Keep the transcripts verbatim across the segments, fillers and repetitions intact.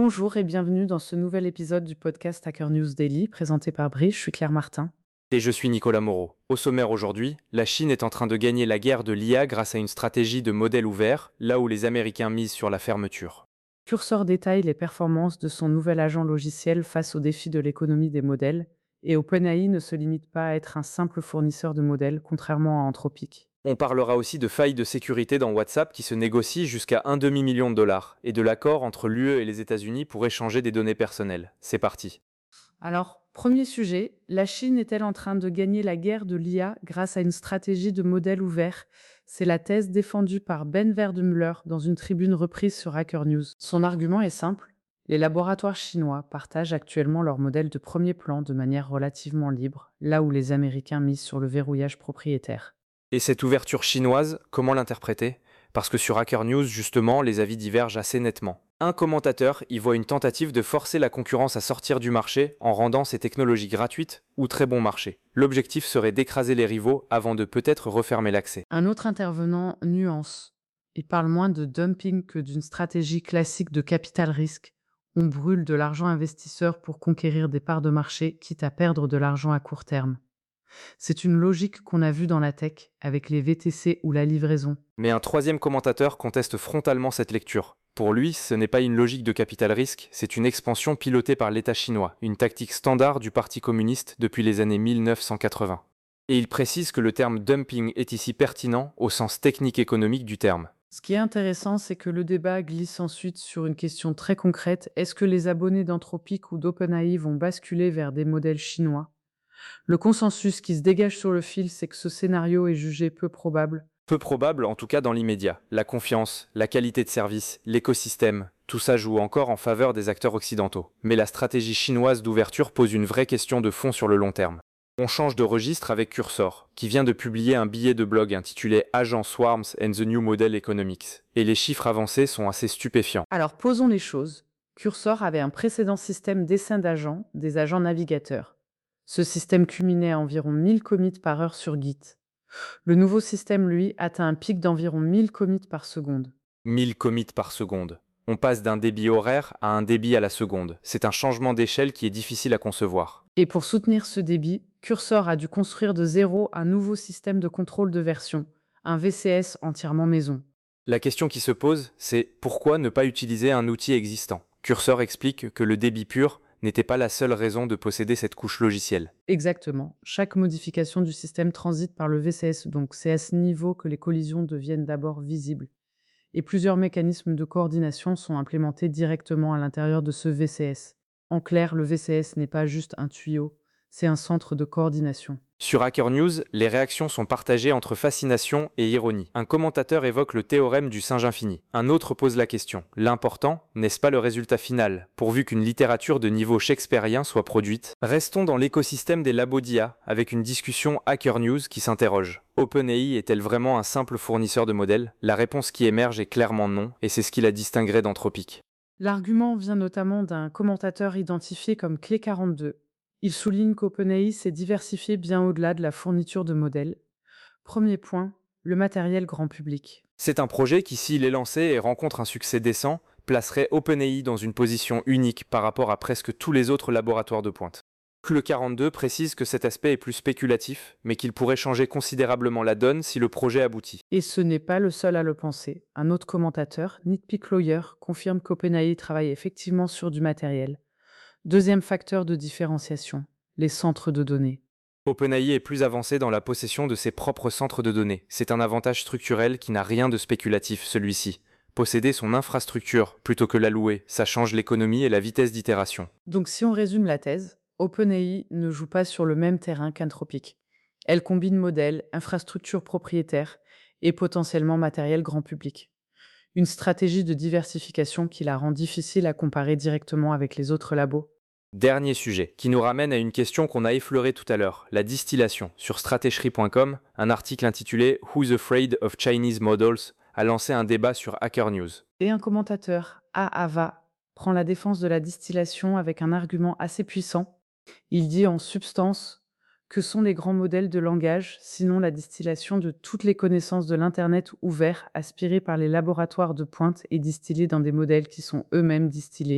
Bonjour et bienvenue dans ce nouvel épisode du podcast Hacker News Daily présenté par Brice. Je suis Claire Martin. Et je suis Nicolas Moreau. Au sommaire aujourd'hui, la Chine est en train de gagner la guerre de l'I A grâce à une stratégie de modèle ouvert, là où les Américains misent sur la fermeture. Cursor détaille les performances de son nouvel agent logiciel face aux défis de l'économie des modèles, et OpenAI ne se limite pas à être un simple fournisseur de modèles, contrairement à Anthropic. On parlera aussi de failles de sécurité dans WhatsApp qui se négocient jusqu'à un demi-million de dollars, et de l'accord entre l'U E et les États-Unis pour échanger des données personnelles. C'est parti. Alors, premier sujet, la Chine est-elle en train de gagner la guerre de l'I A grâce à une stratégie de modèle ouvert? C'est la thèse défendue par Ben Verdemüller dans une tribune reprise sur Hacker News. Son argument est simple. Les laboratoires chinois partagent actuellement leur modèle de premier plan de manière relativement libre, là où les Américains misent sur le verrouillage propriétaire. Et cette ouverture chinoise, comment l'interpréter? Parce que sur Hacker News, justement, les avis divergent assez nettement. Un commentateur y voit une tentative de forcer la concurrence à sortir du marché en rendant ces technologies gratuites ou très bon marché. L'objectif serait d'écraser les rivaux avant de peut-être refermer l'accès. Un autre intervenant nuance. Il parle moins de dumping que d'une stratégie classique de capital risque. On brûle de l'argent investisseur pour conquérir des parts de marché, quitte à perdre de l'argent à court terme. C'est une logique qu'on a vue dans la tech, avec les V T C ou la livraison. Mais un troisième commentateur conteste frontalement cette lecture. Pour lui, ce n'est pas une logique de capital risque, c'est une expansion pilotée par l'État chinois, une tactique standard du Parti communiste depuis les années mille neuf cent quatre-vingts. Et il précise que le terme dumping est ici pertinent au sens technique économique du terme. Ce qui est intéressant, c'est que le débat glisse ensuite sur une question très concrète. Est-ce que les abonnés d'Anthropic ou d'OpenAI vont basculer vers des modèles chinois? Le consensus qui se dégage sur le fil, c'est que ce scénario est jugé peu probable. Peu probable, en tout cas dans l'immédiat. La confiance, la qualité de service, l'écosystème, tout ça joue encore en faveur des acteurs occidentaux. Mais la stratégie chinoise d'ouverture pose une vraie question de fond sur le long terme. On change de registre avec Cursor, qui vient de publier un billet de blog intitulé Agent Swarms and the New Model Economics. Et les chiffres avancés sont assez stupéfiants. Alors posons les choses. Cursor avait un précédent système d'essaim d'agents, des agents navigateurs. Ce système culminait à environ mille commits par heure sur Git. Le nouveau système, lui, atteint un pic d'environ mille commits par seconde. mille commits par seconde. On passe d'un débit horaire à un débit à la seconde. C'est un changement d'échelle qui est difficile à concevoir. Et pour soutenir ce débit, Cursor a dû construire de zéro un nouveau système de contrôle de version, un V C S entièrement maison. La question qui se pose, c'est pourquoi ne pas utiliser un outil existant? Cursor explique que le débit pur n'était pas la seule raison de posséder cette couche logicielle. Exactement. Chaque modification du système transite par le V C S, donc c'est à ce niveau que les collisions deviennent d'abord visibles. Et plusieurs mécanismes de coordination sont implémentés directement à l'intérieur de ce V C S. En clair, le V C S n'est pas juste un tuyau, c'est un centre de coordination. Sur Hacker News, les réactions sont partagées entre fascination et ironie. Un commentateur évoque le théorème du singe infini. Un autre pose la question. L'important, n'est-ce pas le résultat final, pourvu qu'une littérature de niveau shakespearien soit produite? Restons dans l'écosystème des labos d'I A, avec une discussion Hacker News qui s'interroge. OpenAI est-elle vraiment un simple fournisseur de modèles? La réponse qui émerge est clairement non, et c'est ce qui la distinguerait d'Anthropic. L'argument vient notamment d'un commentateur identifié comme Clé quarante-deux. Il souligne qu'OpenAI s'est diversifié bien au-delà de la fourniture de modèles. Premier point, le matériel grand public. C'est un projet qui, s'il est lancé et rencontre un succès décent, placerait OpenAI dans une position unique par rapport à presque tous les autres laboratoires de pointe. Le quarante-deux précise que cet aspect est plus spéculatif, mais qu'il pourrait changer considérablement la donne si le projet aboutit. Et ce n'est pas le seul à le penser. Un autre commentateur, Nitpick Lawyer, confirme qu'OpenAI travaille effectivement sur du matériel. Deuxième facteur de différenciation, les centres de données. OpenAI est plus avancé dans la possession de ses propres centres de données. C'est un avantage structurel qui n'a rien de spéculatif, celui-ci. Posséder son infrastructure plutôt que la louer, ça change l'économie et la vitesse d'itération. Donc si on résume la thèse, OpenAI ne joue pas sur le même terrain qu'Anthropic. Elle combine modèles, infrastructures propriétaires et potentiellement matériel grand public. Une stratégie de diversification qui la rend difficile à comparer directement avec les autres labos. Dernier sujet, qui nous ramène à une question qu'on a effleurée tout à l'heure, la distillation. Sur stratécherie point com, un article intitulé Who's Afraid of Chinese Models a lancé un débat sur Hacker News. Et un commentateur, Aava, prend la défense de la distillation avec un argument assez puissant. Il dit en substance que sont les grands modèles de langage, sinon la distillation de toutes les connaissances de l'Internet ouvert, aspirées par les laboratoires de pointe et distillées dans des modèles qui sont eux-mêmes distillés.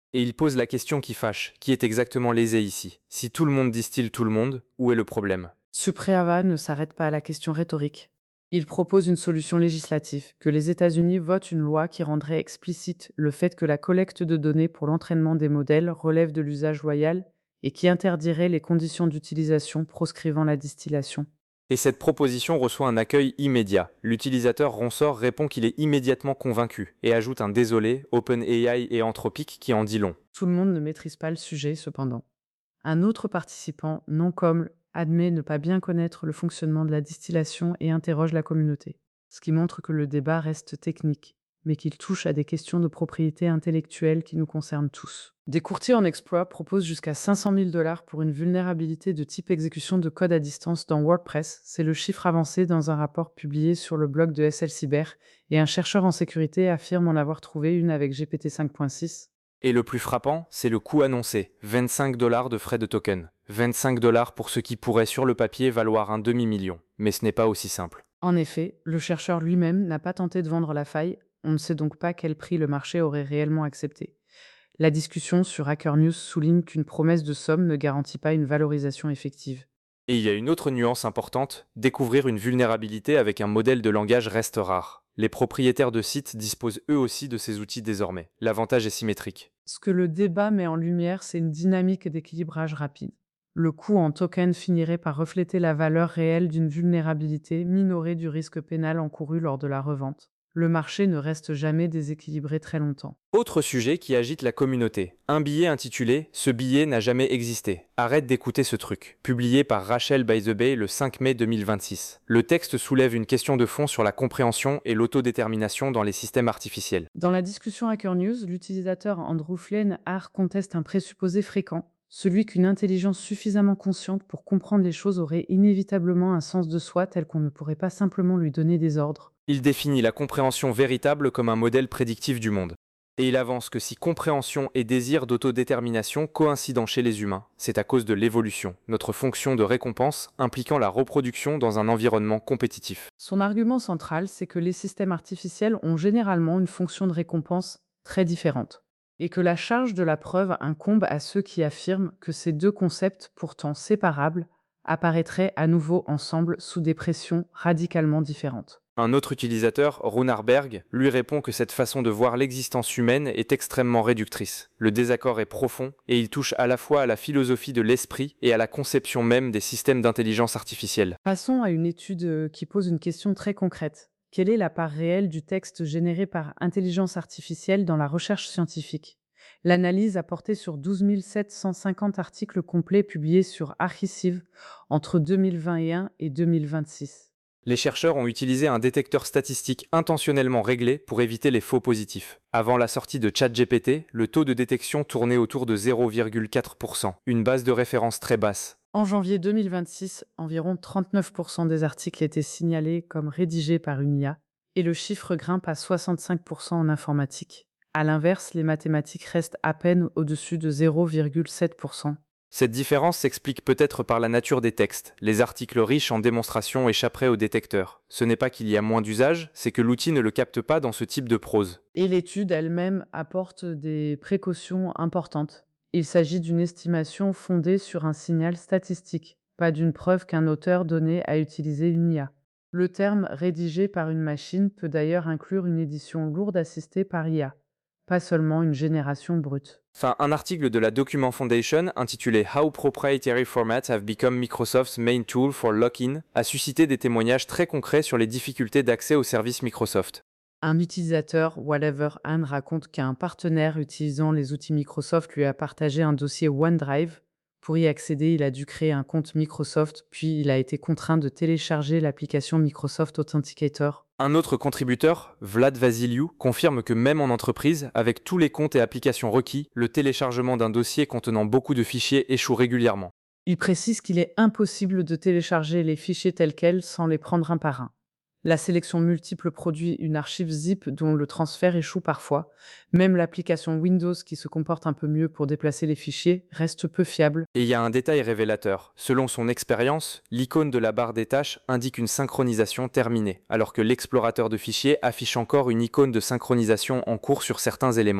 Et il pose la question qui fâche, qui est exactement lésé ici? Si tout le monde distille tout le monde, où est le problème? Supriya ne s'arrête pas à la question rhétorique. Il propose une solution législative, que les États-Unis votent une loi qui rendrait explicite le fait que la collecte de données pour l'entraînement des modèles relève de l'usage loyal et qui interdirait les conditions d'utilisation proscrivant la distillation. Et cette proposition reçoit un accueil immédiat. L'utilisateur Ronsor répond qu'il est immédiatement convaincu et ajoute un désolé, OpenAI et Anthropic qui en dit long. Tout le monde ne maîtrise pas le sujet, cependant. Un autre participant, non comme admet ne pas bien connaître le fonctionnement de la distillation et interroge la communauté, ce qui montre que le débat reste technique, mais qu'il touche à des questions de propriété intellectuelle qui nous concernent tous. Des courtiers en exploit proposent jusqu'à cinq cent mille dollars pour une vulnérabilité de type exécution de code à distance dans WordPress. C'est le chiffre avancé dans un rapport publié sur le blog de S L Cyber, et un chercheur en sécurité affirme en avoir trouvé une avec G P T cinq point six. Et le plus frappant, c'est le coût annoncé, vingt-cinq dollars de frais de token. vingt-cinq dollars pour ce qui pourrait sur le papier valoir un demi-million. Mais ce n'est pas aussi simple. En effet, le chercheur lui-même n'a pas tenté de vendre la faille, on ne sait donc pas quel prix le marché aurait réellement accepté. La discussion sur Hacker News souligne qu'une promesse de somme ne garantit pas une valorisation effective. Et il y a une autre nuance importante, découvrir une vulnérabilité avec un modèle de langage reste rare. Les propriétaires de sites disposent eux aussi de ces outils désormais. L'avantage est symétrique. Ce que le débat met en lumière, c'est une dynamique d'équilibrage rapide. Le coût en token finirait par refléter la valeur réelle d'une vulnérabilité minorée du risque pénal encouru lors de la revente. Le marché ne reste jamais déséquilibré très longtemps. Autre sujet qui agite la communauté. Un billet intitulé « Ce billet n'a jamais existé. Arrête d'écouter ce truc », publié par Rachel By the Bay le cinq mai deux mille vingt-six. Le texte soulève une question de fond sur la compréhension et l'autodétermination dans les systèmes artificiels. Dans la discussion Hacker News, l'utilisateur Andrew Flynn-Har conteste un présupposé fréquent, celui qu'une intelligence suffisamment consciente pour comprendre les choses aurait inévitablement un sens de soi tel qu'on ne pourrait pas simplement lui donner des ordres. Il définit la compréhension véritable comme un modèle prédictif du monde. Et il avance que si compréhension et désir d'autodétermination coïncident chez les humains, c'est à cause de l'évolution, notre fonction de récompense impliquant la reproduction dans un environnement compétitif. Son argument central, c'est que les systèmes artificiels ont généralement une fonction de récompense très différente, et que la charge de la preuve incombe à ceux qui affirment que ces deux concepts, pourtant séparables, apparaîtraient à nouveau ensemble sous des pressions radicalement différentes. Un autre utilisateur, Runar Berg, lui répond que cette façon de voir l'existence humaine est extrêmement réductrice. Le désaccord est profond et il touche à la fois à la philosophie de l'esprit et à la conception même des systèmes d'intelligence artificielle. Passons à une étude euh, qui pose une question très concrète. Quelle est la part réelle du texte généré par intelligence artificielle dans la recherche scientifique? L'analyse a porté sur douze mille sept cent cinquante articles complets publiés sur Archive entre deux mille vingt et un et deux mille vingt-six. Les chercheurs ont utilisé un détecteur statistique intentionnellement réglé pour éviter les faux positifs. Avant la sortie de ChatGPT, le taux de détection tournait autour de zéro virgule quatre pour cent, une base de référence très basse. En janvier deux mille vingt-six, environ trente-neuf pour cent des articles étaient signalés comme rédigés par une I A, et le chiffre grimpe à soixante-cinq pour cent en informatique. À l'inverse, les mathématiques restent à peine au-dessus de zéro virgule sept pour cent. Cette différence s'explique peut-être par la nature des textes. Les articles riches en démonstrations échapperaient au détecteur. Ce n'est pas qu'il y a moins d'usage, c'est que l'outil ne le capte pas dans ce type de prose. Et l'étude elle-même apporte des précautions importantes. Il s'agit d'une estimation fondée sur un signal statistique, pas d'une preuve qu'un auteur donné a utilisé une I A. Le terme rédigé par une machine peut d'ailleurs inclure une édition lourde assistée par I A, pas seulement une génération brute. Enfin, un article de la Document Foundation intitulé How Proprietary Formats Have Become Microsoft's Main Tool for Lock-in a suscité des témoignages très concrets sur les difficultés d'accès aux services Microsoft. Un utilisateur, Whatever Anne, raconte qu'un partenaire utilisant les outils Microsoft lui a partagé un dossier OneDrive. Pour y accéder, il a dû créer un compte Microsoft, puis il a été contraint de télécharger l'application Microsoft Authenticator. Un autre contributeur, Vlad Vasiliou, confirme que même en entreprise, avec tous les comptes et applications requis, le téléchargement d'un dossier contenant beaucoup de fichiers échoue régulièrement. Il précise qu'il est impossible de télécharger les fichiers tels quels sans les prendre un par un. La sélection multiple produit une archive zip dont le transfert échoue parfois. Même l'application Windows, qui se comporte un peu mieux pour déplacer les fichiers, reste peu fiable. Et il y a un détail révélateur. Selon son expérience, l'icône de la barre des tâches indique une synchronisation terminée, alors que l'explorateur de fichiers affiche encore une icône de synchronisation en cours sur certains éléments.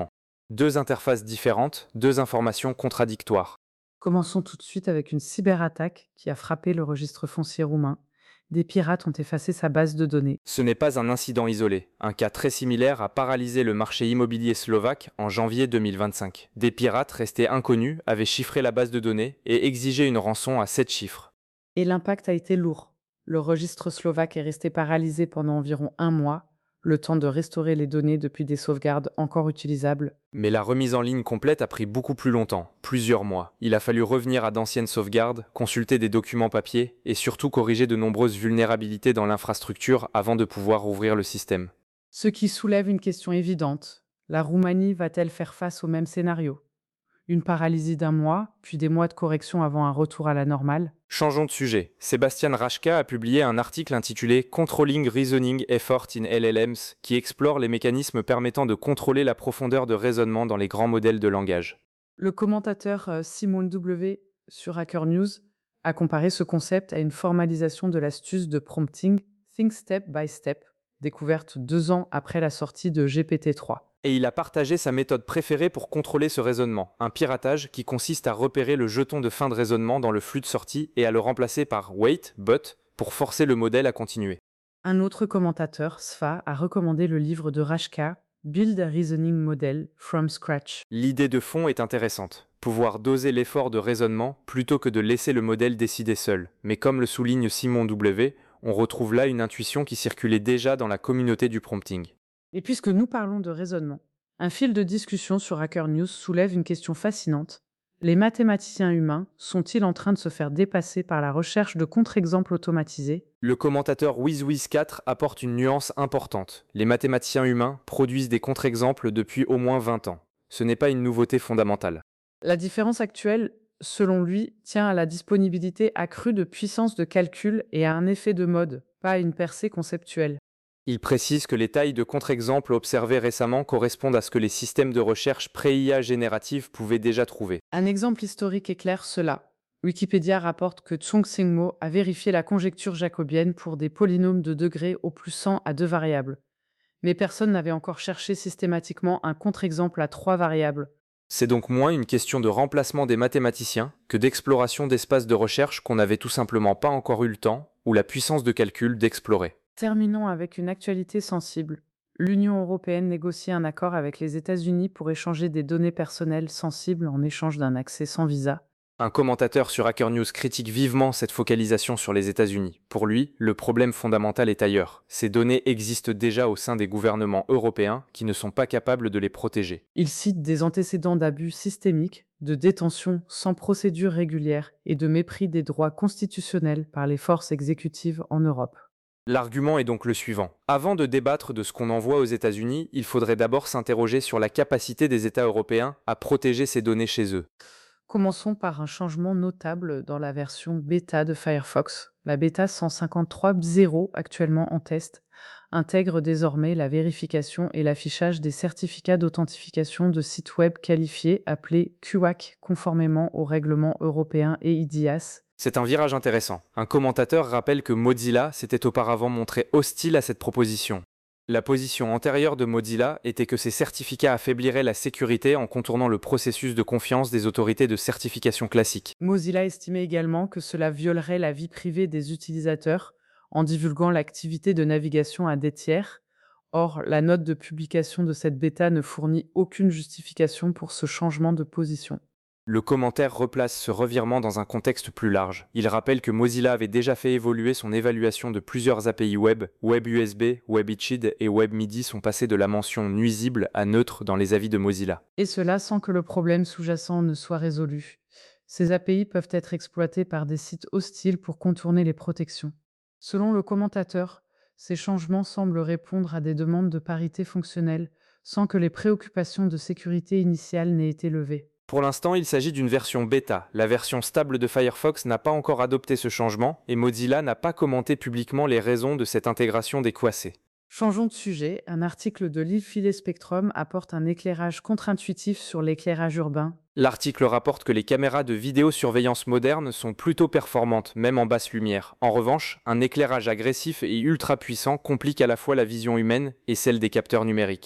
Deux interfaces différentes, deux informations contradictoires. Commençons tout de suite avec une cyberattaque qui a frappé le registre foncier roumain. Des pirates ont effacé sa base de données. Ce n'est pas un incident isolé. Un cas très similaire a paralysé le marché immobilier slovaque en janvier deux mille vingt-cinq. Des pirates restés inconnus avaient chiffré la base de données et exigé une rançon à sept chiffres. Et l'impact a été lourd. Le registre slovaque est resté paralysé pendant environ un mois, le temps de restaurer les données depuis des sauvegardes encore utilisables. Mais la remise en ligne complète a pris beaucoup plus longtemps, plusieurs mois. Il a fallu revenir à d'anciennes sauvegardes, consulter des documents papier et surtout corriger de nombreuses vulnérabilités dans l'infrastructure avant de pouvoir ouvrir le système. Ce qui soulève une question évidente. La Roumanie va-t-elle faire face au même scénario? Une paralysie d'un mois, puis des mois de correction avant un retour à la normale? Changeons de sujet. Sébastien Rachka a publié un article intitulé Controlling Reasoning Effort in L L Ms qui explore les mécanismes permettant de contrôler la profondeur de raisonnement dans les grands modèles de langage. Le commentateur euh, Simon W. sur Hacker News a comparé ce concept à une formalisation de l'astuce de prompting Think Step by Step, découverte deux ans après la sortie de G P T trois. Et il a partagé sa méthode préférée pour contrôler ce raisonnement, un piratage qui consiste à repérer le jeton de fin de raisonnement dans le flux de sortie et à le remplacer par wait, but, pour forcer le modèle à continuer. Un autre commentateur, Sfa, a recommandé le livre de Rashka, Build a Reasoning Model from Scratch. L'idée de fond est intéressante, pouvoir doser l'effort de raisonnement plutôt que de laisser le modèle décider seul. Mais comme le souligne Simon W., on retrouve là une intuition qui circulait déjà dans la communauté du prompting. Et puisque nous parlons de raisonnement, un fil de discussion sur Hacker News soulève une question fascinante. Les mathématiciens humains sont-ils en train de se faire dépasser par la recherche de contre-exemples automatisés? Le commentateur WizWiz quatre apporte une nuance importante. Les mathématiciens humains produisent des contre-exemples depuis au moins vingt ans. Ce n'est pas une nouveauté fondamentale. La différence actuelle, selon lui, tient à la disponibilité accrue de puissance de calcul et à un effet de mode, pas à une percée conceptuelle. Il précise que les tailles de contre-exemples observées récemment correspondent à ce que les systèmes de recherche pré-I A générative pouvaient déjà trouver. Un exemple historique éclaire cela. Wikipédia rapporte que Chong-Sing Mo a vérifié la conjecture jacobienne pour des polynômes de degrés au plus cent à deux variables. Mais personne n'avait encore cherché systématiquement un contre-exemple à trois variables. C'est donc moins une question de remplacement des mathématiciens que d'exploration d'espaces de recherche qu'on n'avait tout simplement pas encore eu le temps ou la puissance de calcul d'explorer. Terminons avec une actualité sensible. L'Union européenne négocie un accord avec les États-Unis pour échanger des données personnelles sensibles en échange d'un accès sans visa. Un commentateur sur Hacker News critique vivement cette focalisation sur les États-Unis. Pour lui, le problème fondamental est ailleurs. Ces données existent déjà au sein des gouvernements européens qui ne sont pas capables de les protéger. Il cite des antécédents d'abus systémiques, de détention sans procédure régulière et de mépris des droits constitutionnels par les forces exécutives en Europe. L'argument est donc le suivant. Avant de débattre de ce qu'on envoie aux États-Unis, il faudrait d'abord s'interroger sur la capacité des États européens à protéger ces données chez eux. Commençons par un changement notable dans la version bêta de Firefox. La bêta cent cinquante-trois point zéro, actuellement en test, intègre désormais la vérification et l'affichage des certificats d'authentification de sites web qualifiés appelés Q A C conformément aux règlements européens et I D I A S. C'est un virage intéressant. Un commentateur rappelle que Mozilla s'était auparavant montré hostile à cette proposition. La position antérieure de Mozilla était que ces certificats affaibliraient la sécurité en contournant le processus de confiance des autorités de certification classiques. Mozilla estimait également que cela violerait la vie privée des utilisateurs en divulguant l'activité de navigation à des tiers. Or, la note de publication de cette bêta ne fournit aucune justification pour ce changement de position. Le commentaire replace ce revirement dans un contexte plus large. Il rappelle que Mozilla avait déjà fait évoluer son évaluation de plusieurs A P I web. WebUSB, WebICHID et WebMIDI sont passés de la mention nuisible à neutre dans les avis de Mozilla. Et cela sans que le problème sous-jacent ne soit résolu. Ces A P I peuvent être exploités par des sites hostiles pour contourner les protections. Selon le commentateur, ces changements semblent répondre à des demandes de parité fonctionnelle sans que les préoccupations de sécurité initiales n'aient été levées. Pour l'instant, il s'agit d'une version bêta. La version stable de Firefox n'a pas encore adopté ce changement et Mozilla n'a pas commenté publiquement les raisons de cette intégration décoincée. Changeons de sujet, un article de l'Ilfile Spectrum apporte un éclairage contre-intuitif sur l'éclairage urbain. L'article rapporte que les caméras de vidéosurveillance modernes sont plutôt performantes, même en basse lumière. En revanche, un éclairage agressif et ultra puissant complique à la fois la vision humaine et celle des capteurs numériques.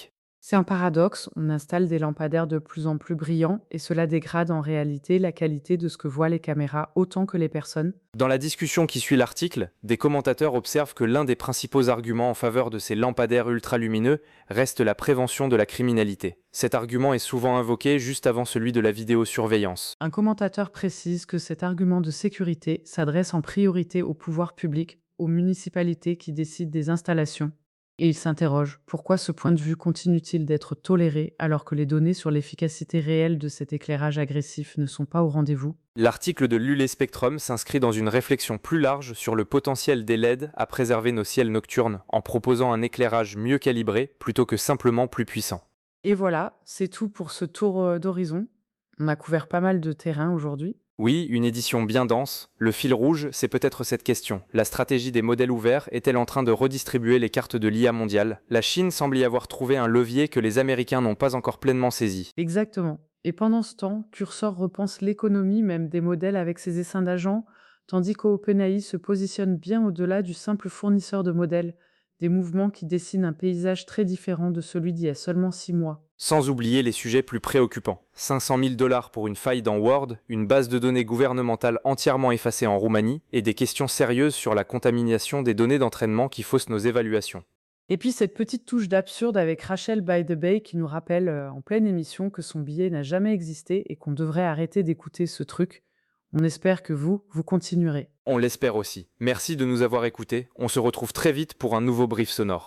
C'est un paradoxe, on installe des lampadaires de plus en plus brillants et cela dégrade en réalité la qualité de ce que voient les caméras autant que les personnes. Dans la discussion qui suit l'article, des commentateurs observent que l'un des principaux arguments en faveur de ces lampadaires ultralumineux reste la prévention de la criminalité. Cet argument est souvent invoqué juste avant celui de la vidéosurveillance. Un commentateur précise que cet argument de sécurité s'adresse en priorité aux pouvoirs publics, aux municipalités qui décident des installations. Et il s'interroge, pourquoi ce point de vue continue-t-il d'être toléré alors que les données sur l'efficacité réelle de cet éclairage agressif ne sont pas au rendez-vous? L'article de l'U L E Spectrum s'inscrit dans une réflexion plus large sur le potentiel des L E D à préserver nos ciels nocturnes en proposant un éclairage mieux calibré plutôt que simplement plus puissant. Et voilà, c'est tout pour ce tour euh, d'horizon. On a couvert pas mal de terrain aujourd'hui. Oui, une édition bien dense. Le fil rouge, c'est peut-être cette question. La stratégie des modèles ouverts est-elle en train de redistribuer les cartes de l'I A mondiale? La Chine semble y avoir trouvé un levier que les Américains n'ont pas encore pleinement saisi. Exactement. Et pendant ce temps, Cursor repense l'économie même des modèles avec ses essaims d'agents, tandis qu'OpenAI se positionne bien au-delà du simple fournisseur de modèles, des mouvements qui dessinent un paysage très différent de celui d'il y a seulement six mois. Sans oublier les sujets plus préoccupants. cinq cent mille dollars pour une faille dans Word, une base de données gouvernementale entièrement effacée en Roumanie, et des questions sérieuses sur la contamination des données d'entraînement qui faussent nos évaluations. Et puis cette petite touche d'absurde avec Rachel by the Bay qui nous rappelle euh, en pleine émission que son billet n'a jamais existé et qu'on devrait arrêter d'écouter ce truc. On espère que vous, vous continuerez. On l'espère aussi. Merci de nous avoir écoutés. On se retrouve très vite pour un nouveau brief sonore.